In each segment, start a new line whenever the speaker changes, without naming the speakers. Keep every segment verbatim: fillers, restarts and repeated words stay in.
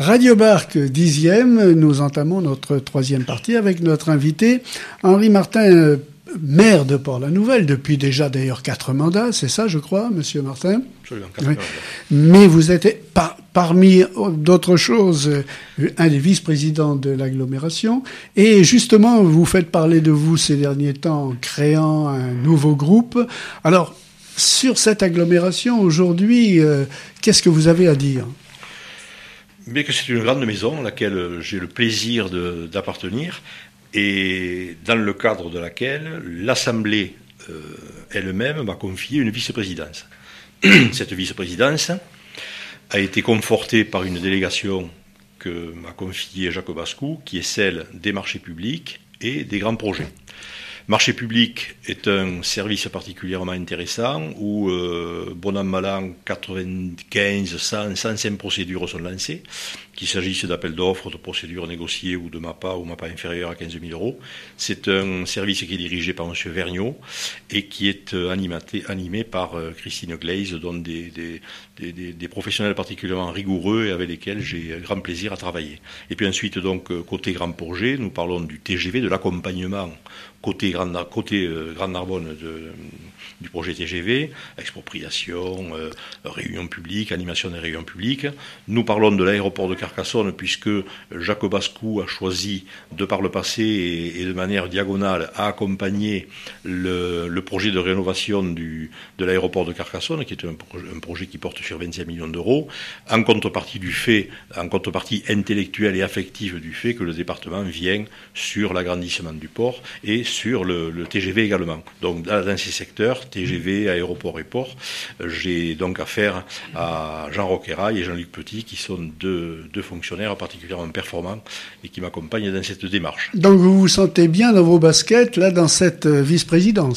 Radio Barque dixième, nous entamons notre troisième partie avec notre invité Henri Martin, maire de Port-la-Nouvelle, depuis déjà d'ailleurs quatre mandats, c'est ça je crois, monsieur Martin ?
Absolument, quatre
oui.
mandats.
Mais vous êtes par, parmi d'autres choses un des vice-présidents de l'agglomération et justement vous faites parler de vous ces derniers temps en créant un nouveau groupe. Alors sur cette agglomération aujourd'hui, euh, qu'est-ce que vous avez à dire ?
Mais que c'est une grande maison à laquelle j'ai le plaisir de, d'appartenir et dans le cadre de laquelle l'Assemblée euh, elle-même m'a confié une vice-présidence. Cette vice-présidence a été confortée par une délégation que m'a confiée Jacques Bascou, qui est celle des marchés publics et des grands projets. Marché public est un service particulièrement intéressant où, euh, bon an, mal an, quatre-vingt-quinze, cent, cent cinq procédures sont lancées, qu'il s'agisse d'appels d'offres, de procédures négociées ou de MAPA ou MAPA inférieure à quinze mille euros. C'est un service qui est dirigé par M. Vergniaud et qui est animaté, animé par euh, Christine Glaise, dont des, des, des, des, des professionnels particulièrement rigoureux et avec lesquels j'ai grand plaisir à travailler. Et puis ensuite, donc, côté grand projet, nous parlons du T G V, de l'accompagnement côté Grand, côté, euh, Grand Narbonne de, du projet T G V, expropriation, euh, réunion publique, animation des réunions publiques. Nous parlons de l'aéroport de Carcassonne puisque Jacques Bascou a choisi, de par le passé et, et de manière diagonale, à accompagner le, le projet de rénovation du, de l'aéroport de Carcassonne, qui est un, un projet qui porte sur vingt-cinq millions d'euros, en contrepartie du fait, en contrepartie intellectuelle et affective du fait que le département vient sur l'agrandissement du port et sur le, le T G V également. Donc dans ces secteurs, T G V, aéroport et port, j'ai donc affaire à Jean Roquerail et Jean-Luc Petit, qui sont deux, deux fonctionnaires particulièrement performants et qui m'accompagnent dans cette démarche.
Donc vous vous sentez bien dans vos baskets, là, dans cette vice-présidence ?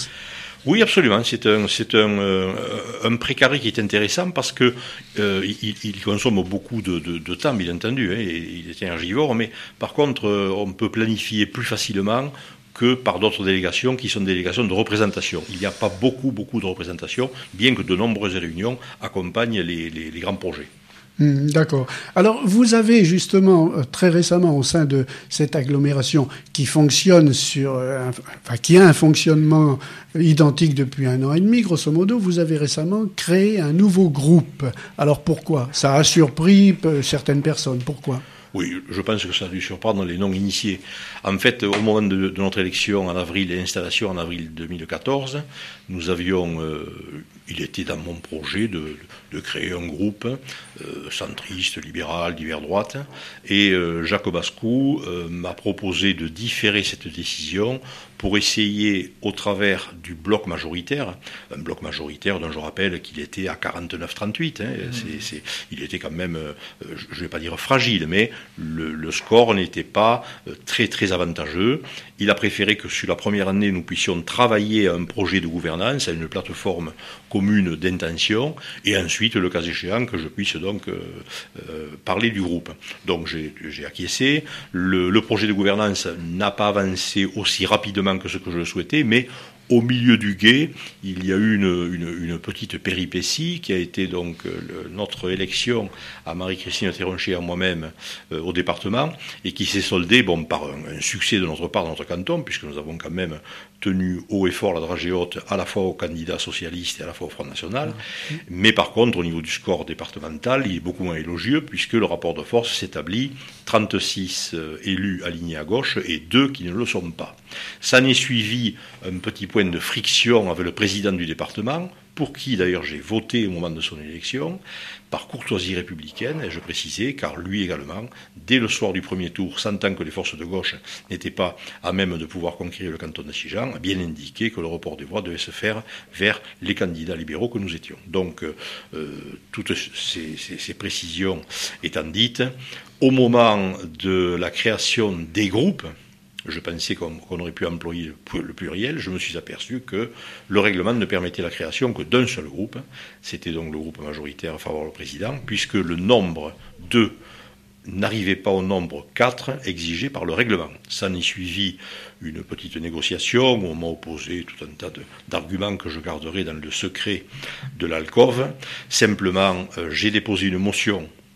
Oui, absolument. C'est un, c'est un, euh, un précaré qui est intéressant parce que euh, il, il consomme beaucoup de, de, de temps, bien entendu, hein, et il est énergivore, mais par contre, euh, on peut planifier plus facilement que par d'autres délégations qui sont des délégations de représentation. Il n'y a pas beaucoup, beaucoup de représentation, bien que de nombreuses réunions accompagnent les, les, les grands projets.
Mmh, d'accord. Alors, vous avez justement, euh, très récemment, au sein de cette agglomération qui fonctionne sur, euh, enfin, qui a un fonctionnement identique depuis un an et demi, grosso modo, vous avez récemment créé un nouveau groupe. Alors, pourquoi ? Ça a surpris euh, certaines personnes. Pourquoi ?
Oui, je pense que ça a dû surprendre les non-initiés. En fait, au moment de, de notre élection en avril et installation en avril deux mille quatorze, nous avions, euh, il était dans mon projet de, de créer un groupe euh, centriste, libéral, divers droite, et euh, Jacques Bascou euh, m'a proposé de différer cette décision pour essayer, au travers du bloc majoritaire, un bloc majoritaire dont je rappelle qu'il était à quarante-neuf trente-huit, hein, mmh. c'est, c'est, il était quand même, euh, je ne vais pas dire fragile, mais le, le score n'était pas euh, très très avantageux. Il a préféré que sur la première année, nous puissions travailler à un projet de gouvernance, à une plateforme commune d'intention, et ensuite, le cas échéant, que je puisse donc euh, euh, parler du groupe. Donc j'ai, j'ai acquiescé. Le, le projet de gouvernance n'a pas avancé aussi rapidement que ce que je le souhaitais, mais au milieu du gué, il y a eu une, une, une petite péripétie qui a été donc le, notre élection à Marie-Christine Théroncher et à moi-même euh, au département et qui s'est soldée bon, par un, un succès de notre part dans notre canton, puisque nous avons quand même tenu haut et fort la dragée haute à la fois aux candidats socialistes et à la fois au Front National. Mmh. Mais par contre, au niveau du score départemental, il est beaucoup moins élogieux puisque le rapport de force s'établit trente-six euh, élus alignés à gauche et deux qui ne le sont pas. Ça n'est suivi un petit point de friction avec le président du département, pour qui d'ailleurs j'ai voté au moment de son élection, par courtoisie républicaine, et je précisais, car lui également, dès le soir du premier tour, sentant que les forces de gauche n'étaient pas à même de pouvoir conquérir le canton de Sigean, a bien indiqué que le report des voix devait se faire vers les candidats libéraux que nous étions. Donc, euh, toutes ces, ces, ces précisions étant dites, au moment de la création des groupes, je pensais qu'on, qu'on aurait pu employer le pluriel, je me suis aperçu que le règlement ne permettait la création que d'un seul groupe, c'était donc le groupe majoritaire favorable au président, puisque le nombre deux n'arrivait pas au nombre quatre exigé par le règlement. Ça n'y suivit une petite négociation où on m'a opposé tout un tas de, d'arguments que je garderai dans le secret de l'alcôve. Simplement, euh, j'ai déposé une motion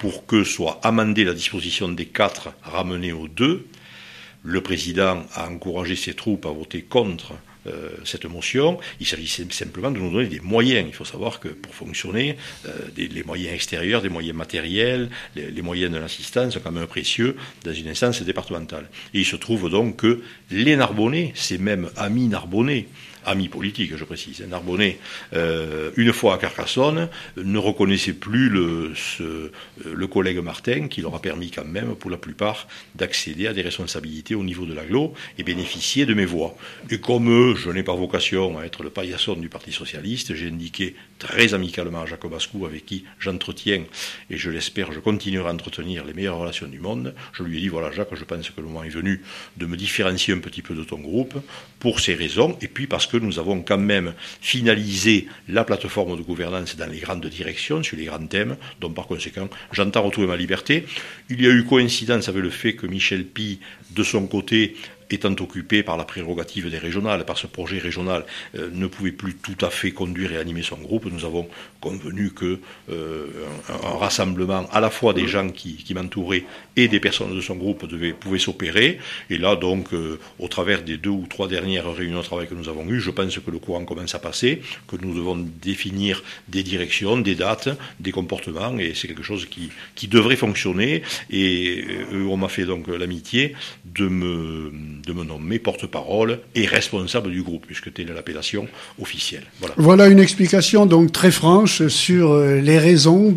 pour que soit amendée la disposition des quatre ramenée aux deux. Le président a encouragé ses troupes à voter contre euh, cette motion. Il s'agissait simplement de nous donner des moyens. Il faut savoir que pour fonctionner, euh, des, les moyens extérieurs, des moyens matériels, les, les moyens de l'assistance sont quand même précieux dans une instance départementale. Et il se trouve donc que les Narbonnais, ces mêmes amis Narbonnais, amis politiques, je précise, Narbonnais, euh, une fois à Carcassonne, ne reconnaissaient plus le, ce, le collègue Martin, qui leur a permis quand même, pour la plupart, d'accéder à des responsabilités au niveau de l'agglo et bénéficier de mes voix. Et comme eux, je n'ai pas vocation à être le paillasson du Parti Socialiste, j'ai indiqué très amicalement à Jacques Bascou, avec qui j'entretiens, et je l'espère, je continuerai à entretenir les meilleures relations du monde. Je lui ai dit, voilà Jacques, je pense que le moment est venu de me différencier un petit peu de ton groupe, pour ces raisons, et puis parce que que nous avons quand même finalisé la plateforme de gouvernance dans les grandes directions, sur les grands thèmes, donc par conséquent, j'entends retrouver ma liberté. Il y a eu coïncidence avec le fait que Michel Py, de son côté, étant occupé par la prérogative des régionales, par ce projet régional, euh, ne pouvait plus tout à fait conduire et animer son groupe. Nous avons convenu que euh, un, un rassemblement à la fois des gens qui, qui m'entouraient et des personnes de son groupe devait, pouvait s'opérer. Et là, donc, euh, au travers des deux ou trois dernières réunions de travail que nous avons eues, je pense que le courant commence à passer, que nous devons définir des directions, des dates, des comportements, et c'est quelque chose qui, qui devrait fonctionner. Et euh, on m'a fait donc l'amitié de me de me nommer porte-parole et responsable du groupe, puisque telle est l'appellation officielle. Voilà.
Voilà une explication donc très franche sur les raisons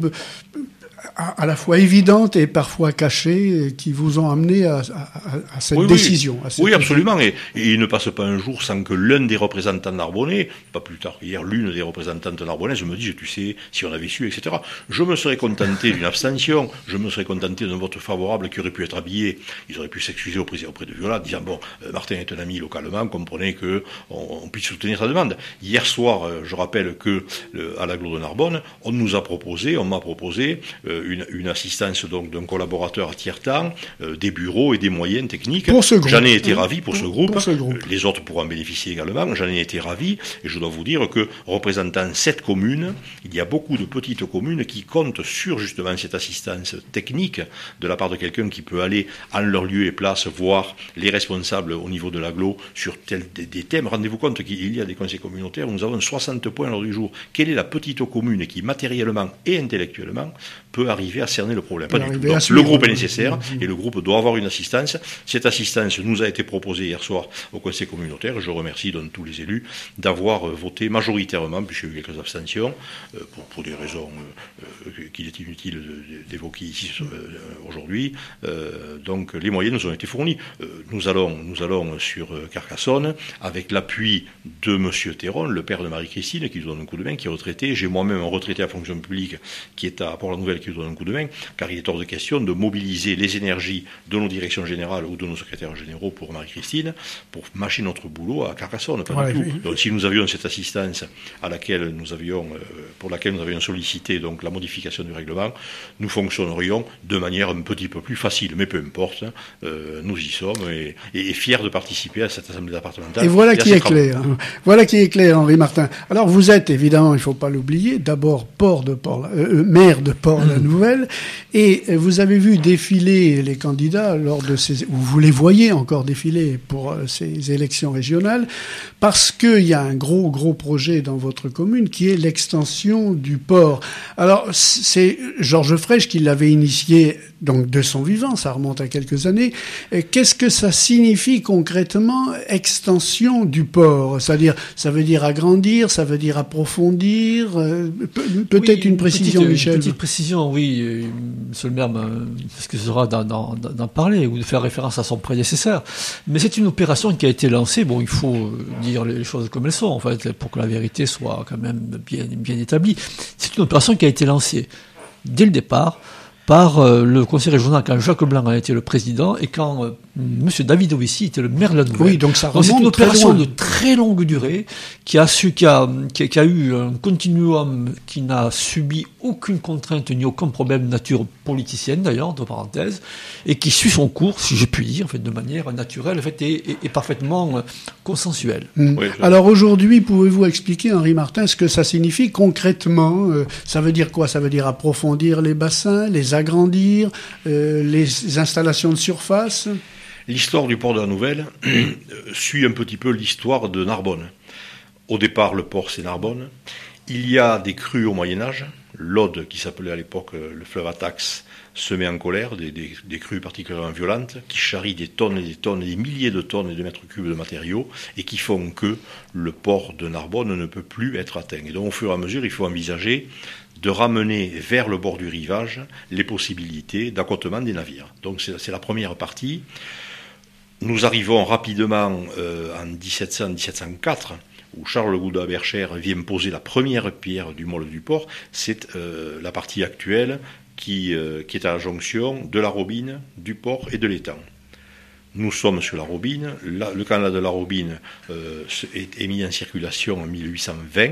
à la fois évidentes et parfois cachées qui vous ont amené à, à, à cette
oui,
décision.
Oui,
à cette
oui absolument. Et, et il ne passe pas un jour sans que l'un des représentants narbonnais, pas plus tard hier, l'une des représentantes narbonnaises me dise, tu sais, si on avait su, et cetera. Je me serais contenté d'une abstention, je me serais contenté d'un vote favorable qui aurait pu être habillé. Ils auraient pu s'excuser auprès, auprès de Viola, disant, bon, euh, Martin est un ami localement, comprenez qu'on on puisse soutenir sa demande. Hier soir, euh, je rappelle que euh, à l'agglo de Narbonne, on nous a proposé, on m'a proposé euh, Une, une assistance donc d'un collaborateur à tiers-temps, euh, des bureaux et des moyens techniques.
Pour ce groupe.
J'en ai été ravi pour, pour, ce groupe.
pour ce groupe.
Euh, les autres pourront en bénéficier également. J'en ai été ravi et je dois vous dire que représentant sept communes, il y a beaucoup de petites communes qui comptent sur justement cette assistance technique de la part de quelqu'un qui peut aller en leur lieu et place voir les responsables au niveau de l'agglo sur tel, des, des thèmes. Rendez-vous compte qu'il y a des conseils communautaires où nous avons soixante points à l'ordre du jour. Quelle est la petite commune qui matériellement et intellectuellement peut arriver à cerner le problème? Pas du tout. Donc, le groupe est nécessaire mmh. et le groupe doit avoir une assistance. Cette assistance nous a été proposée hier soir au conseil communautaire. Je remercie donc tous les élus d'avoir voté majoritairement, puisqu'il y a eu quelques abstentions, euh, pour, pour des raisons euh, qu'il est inutile d'évoquer ici euh, aujourd'hui. Euh, donc les moyens nous ont été fournis. Euh, nous allons, nous allons sur Carcassonne avec l'appui de M. Théron, le père de Marie-Christine, qui nous donne un coup de main, qui est retraité. J'ai moi-même un retraité à fonction publique qui est à Port-la-Nouvelle, qui nous donne un coup de main, car il est hors de question de mobiliser les énergies de nos directions générales ou de nos secrétaires généraux pour Marie-Christine, pour mâcher notre boulot à Carcassonne, pas ouais, du tout. Oui. Donc si nous avions cette assistance à laquelle nous avions, euh, pour laquelle nous avions sollicité donc la modification du règlement, nous fonctionnerions de manière un petit peu plus facile, mais peu importe, euh, nous y sommes et, et, et fiers de participer à cette assemblée départementale.
Et voilà et qui est travaux. clair. Voilà qui est clair, Henri Martin. Alors vous êtes évidemment, il ne faut pas l'oublier, d'abord port de Port, euh, maire de Port-la-Nouvelle, et vous avez vu défiler les candidats lors de ces, ou vous les voyez encore défiler pour ces élections régionales, parce qu'il y a un gros, gros projet dans votre commune qui est l'extension du port. Alors, c'est Georges Frêche qui l'avait initié donc de son vivant, ça remonte à quelques années. Qu'est-ce que ça signifie concrètement, extension du port? C'est-à-dire, ça veut dire agrandir, ça veut dire approfondir, peut-être oui, une précision,
petite,
Michel.
Une petite précision, oui, monsieur le maire m'excusera d'en, d'en, d'en parler ou de faire référence à son prédécesseur. Mais c'est une opération qui a été lancée, bon, il faut dire les choses comme elles sont, en fait, pour que la vérité soit quand même bien, bien établie. C'est une opération qui a été lancée dès le départ par euh, le conseil régional quand Jacques Blanc a été le président et quand euh, Monsieur David Ovici était le maire de la Nouvelle.
Oui, donc ça remonte
c'est une opération
très loin.
de très longue durée qui a su, qui a, qui a, qui a eu un continuum qui n'a subi aucune contrainte ni aucun problème de nature politicienne d'ailleurs, entre parenthèses, et qui suit son cours, si j'ai pu dire, en fait, de manière naturelle, en fait, et, et, et parfaitement consensuelle.
Mmh.
Oui, je...
Alors aujourd'hui, pouvez-vous expliquer, Henri Martin, ce que ça signifie concrètement? euh, Ça veut dire quoi? Ça veut dire approfondir les bassins, les agrandir, euh, les installations de surface?
L'histoire du port de la Nouvelle suit un petit peu l'histoire de Narbonne. Au départ, le port, c'est Narbonne. Il y a des crues au Moyen-Âge. L'Aude, qui s'appelait à l'époque le fleuve Atax, se met en colère, des, des, des crues particulièrement violentes, qui charrient des tonnes et des tonnes, des milliers de tonnes et de mètres cubes de matériaux, et qui font que le port de Narbonne ne peut plus être atteint. Et donc, au fur et à mesure, il faut envisager de ramener vers le bord du rivage les possibilités d'accotement des navires. Donc, c'est, c'est la première partie. Nous arrivons rapidement euh, en dix-sept cents dix-sept cent quatre, où Charles Gouda Bercher vient poser la première pierre du môle du port. C'est euh, la partie actuelle qui, euh, qui est à la jonction de la Robine, du port et de l'étang. Nous sommes sur la Robine. La, le canal de la Robine euh, est, est mis en circulation en mille huit cent vingt.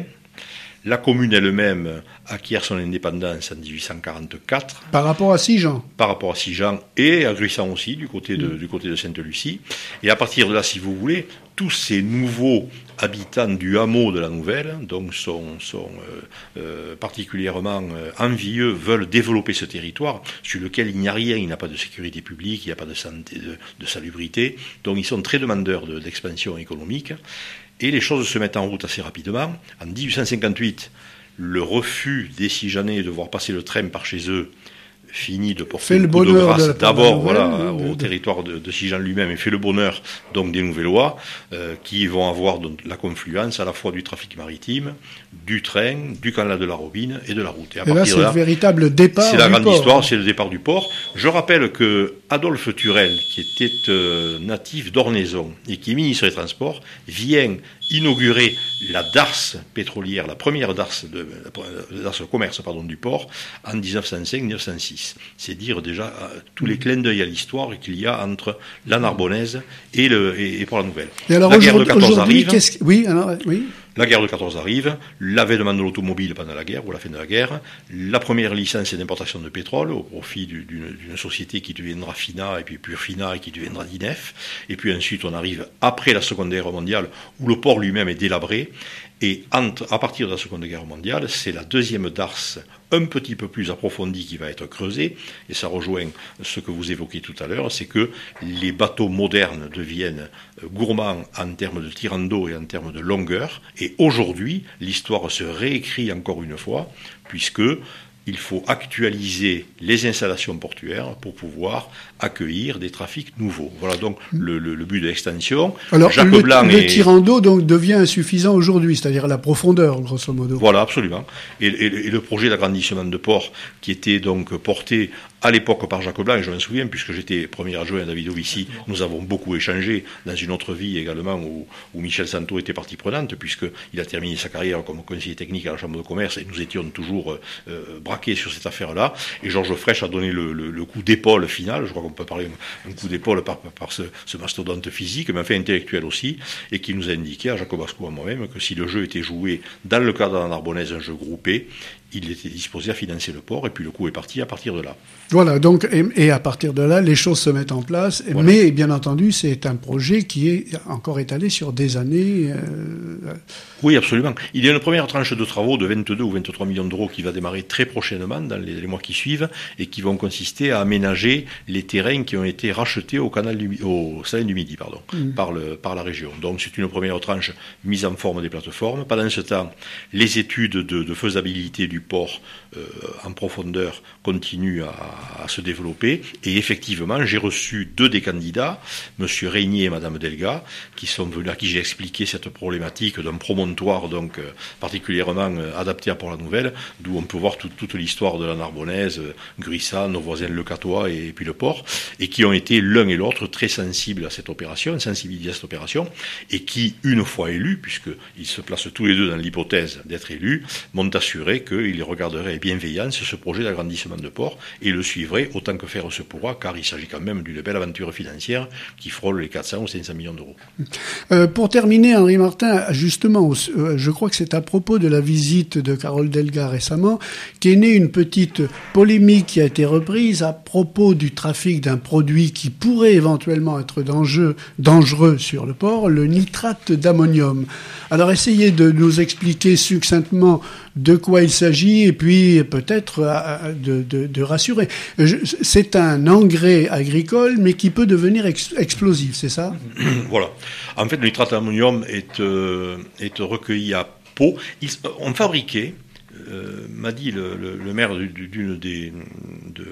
La commune elle-même acquiert son indépendance en dix-huit cent quarante-quatre.
Par rapport à Sigean.
Par rapport à Sigean et à Gruissan aussi, du côté de, mmh. du côté de Sainte-Lucie. Et à partir de là, si vous voulez, tous ces nouveaux habitants du hameau de la Nouvelle, donc sont, sont euh, euh, particulièrement euh, envieux, veulent développer ce territoire sur lequel il n'y a rien, il n'y a pas de sécurité publique, il n'y a pas de santé, de, de salubrité. Donc ils sont très demandeurs de, d'expansion économique. Et les choses se mettent en route assez rapidement. En dix-huit cent cinquante-huit, le refus des Sigeanais de voir passer le train par chez eux finit de porter le coup de grâce
de
d'abord voilà,
de, de,
au territoire de, de Sigean lui-même et fait le bonheur donc des Nouvellois euh, qui vont avoir donc, la confluence à la fois du trafic maritime, du train, du canal de la Robine et de la route.
Et, et là, c'est le véritable départ
C'est la
du
grande
port.
histoire, c'est le départ du port. Je rappelle que Adolphe Turel, qui était euh, natif d'Ornaison et qui est ministre des Transports, vient inaugurer la darse pétrolière, la première darse de la darse commerce pardon du port en dix-neuf cent cinq dix-neuf cent six. C'est dire déjà euh, tous les clins d'œil à l'histoire qu'il y a entre la Narbonnaise et le et, et Port la Nouvelle.
Et alors
la guerre de
quatorze
arrive.
Qu'est-ce... Oui, alors oui.
La guerre de quatorze arrive, l'avènement de l'automobile pendant la guerre, ou à la fin de la guerre, la première licence d'importation de pétrole au profit d'une, d'une société qui deviendra Fina, et puis Purfina, et qui deviendra Dinef. Et puis ensuite, on arrive après la Seconde Guerre mondiale, où le port lui-même est délabré. Et entre, à partir de la Seconde Guerre mondiale, c'est la deuxième darse un petit peu plus approfondie qui va être creusée. Et ça rejoint ce que vous évoquiez tout à l'heure, c'est que les bateaux modernes deviennent gourmands en termes de tirant d'eau et en termes de longueur. Et aujourd'hui, l'histoire se réécrit encore une fois, puisque il faut actualiser les installations portuaires pour pouvoir accueillir des trafics nouveaux. Voilà donc le, le, le but de l'extension.
Alors,
Jacques
le,
Blanc
le
est...
tirant d'eau donc, devient insuffisant aujourd'hui, c'est-à-dire la profondeur, grosso modo.
Voilà, absolument. Et, et, et le projet d'agrandissement de port qui était donc porté à l'époque par Jacques Blanc, et je m'en souviens, puisque j'étais premier adjoint à David Ovici, nous avons beaucoup échangé dans une autre vie également où, où Michel Santo était partie prenante, puisqu'il a terminé sa carrière comme conseiller technique à la Chambre de commerce, et nous étions toujours euh, braqués sur cette affaire-là. Et Georges Frêche a donné le, le, le coup d'épaule final, je crois qu'on peut parler un coup d'épaule par, par ce, ce mastodonte physique, mais enfin intellectuel aussi, et qui nous a indiqué, à Jacques Basco, à moi-même, que si le jeu était joué dans le cadre de la Narbonnaise, un jeu groupé, il était disposé à financer le port, et puis le coup est parti à partir de là.
Voilà, donc, et, et à partir de là, les choses se mettent en place, voilà. Mais bien entendu, c'est un projet qui est encore étalé sur des années. Euh...
Oui, absolument. Il y a une première tranche de travaux de vingt-deux ou vingt-trois millions d'euros qui va démarrer très prochainement, dans les, les mois qui suivent, et qui vont consister à aménager les terrains qui ont été rachetés au canal du, au Salin du Midi, pardon, mmh. par, le, par la région. Donc c'est une première tranche mise en forme des plateformes. Pendant ce temps, les études de, de faisabilité du port euh, en profondeur continuent à, à se développer. Et effectivement, j'ai reçu deux des candidats, M. Régnier et Mme Delga, qui sont venus, à qui j'ai expliqué cette problématique d'un promontoire donc euh, particulièrement euh, adapté à Port-la-Nouvelle, d'où on peut voir tout, toute l'histoire de la Narbonnaise, euh, Gruissan, nos voisins le Catois et, et puis le port, et qui ont été l'un et l'autre très sensibles à cette opération, sensibilisés à cette opération, et qui, une fois élus, puisqu'ils se placent tous les deux dans l'hypothèse d'être élus, m'ont assuré qu'ils regarderaient avec bienveillance ce projet d'agrandissement de port et le suivrai autant que faire se pourra, car il s'agit quand même d'une belle aventure financière qui frôle les quatre cents ou cinq cents millions d'euros.
Euh, pour terminer, Henri Martin, justement, euh, je crois que c'est à propos de la visite de Carole Delga récemment qu'est née une petite polémique qui a été reprise à propos du trafic d'un produit qui pourrait éventuellement être dangereux, dangereux sur le port, le nitrate d'ammonium. Alors essayez de nous expliquer succinctement de quoi il s'agit et puis peut-être de, de, de rassurer. Je, c'est un engrais agricole mais qui peut devenir ex- explosif, c'est ça ?
Voilà. En fait, le nitrate d'ammonium est, euh, est recueilli à Pau. Il, on fabriquait, euh, m'a dit le, le, le maire d'une des... De,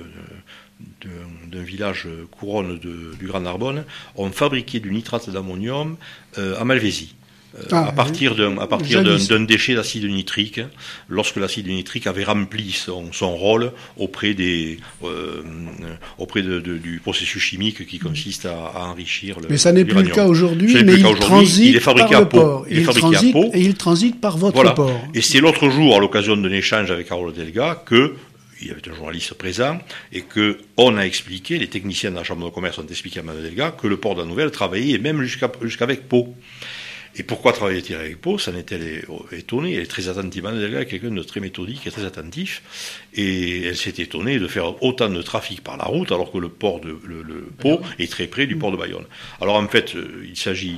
de, d'un village couronne de, du Grand Narbonne, on fabriquait du nitrate d'ammonium euh, à Malvézy. Euh, ah, à partir d'un, à partir d'un, d'un déchet d'acide nitrique, lorsque l'acide nitrique avait rempli son, son rôle auprès des, euh, auprès de, de, du processus chimique qui consiste à, à enrichir le.
Mais ça n'est
l'uranium.
plus le cas aujourd'hui,
mais
il
aujourd'hui.
transite
Il est fabriqué
par
à
le
Pau.
port.
Il est
il
fabriqué
transite,
à Pau.
Et il transite par votre
voilà.
port.
Et c'est l'autre jour, à l'occasion d'un échange avec Carole Delga, que il y avait un journaliste présent, et que on a expliqué, les techniciens de la Chambre de commerce ont expliqué à Mme Delga que le port de la Nouvelle travaillait, et même jusqu'à, jusqu'avec Pau. Et pourquoi travaillait-il avec Pau ? Ça n'était étonné. Elle est très attentive. Mme Delga est quelqu'un de très méthodique et très attentif. Et elle s'est étonnée de faire autant de trafic par la route, alors que le port de le, le Pau est très près du port de Bayonne. Alors en fait, il s'agit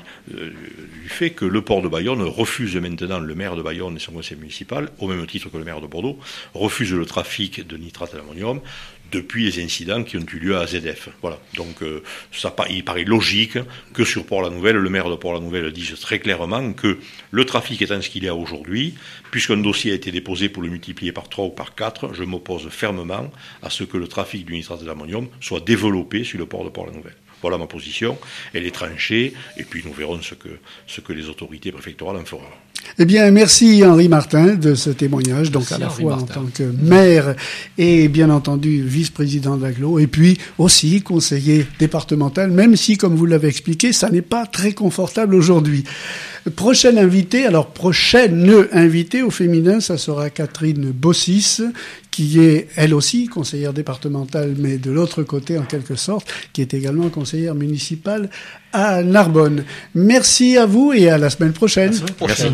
du fait que le port de Bayonne refuse maintenant, le maire de Bayonne et son conseil municipal, au même titre que le maire de Bordeaux, refuse le trafic de nitrate d'ammonium depuis les incidents qui ont eu lieu à Z F. Voilà. Donc, euh, ça, il paraît logique que sur Port-la-Nouvelle, le maire de Port-la-Nouvelle dise très clairement que le trafic étant ce qu'il est aujourd'hui, puisqu'un dossier a été déposé pour le multiplier par trois ou par quatre, je m'oppose fermement à ce que le trafic du nitrate d'ammonium soit développé sur le port de Port-la-Nouvelle. Voilà ma position. Elle est tranchée, et puis nous verrons ce que, ce que les autorités préfectorales en feront.
Eh bien, merci Henri Martin de ce témoignage, donc merci à la Henri fois Martin. En tant que maire et bien entendu vice-président de l'Agglo, et puis aussi conseiller départemental, même si, comme vous l'avez expliqué, ça n'est pas très confortable aujourd'hui. Prochaine invitée, alors prochaine invitée au féminin, ça sera Catherine Bossis, qui est elle aussi conseillère départementale, mais de l'autre côté en quelque sorte, qui est également conseillère municipale à Narbonne. Merci à vous et à la semaine prochaine.
La semaine prochaine.
Merci.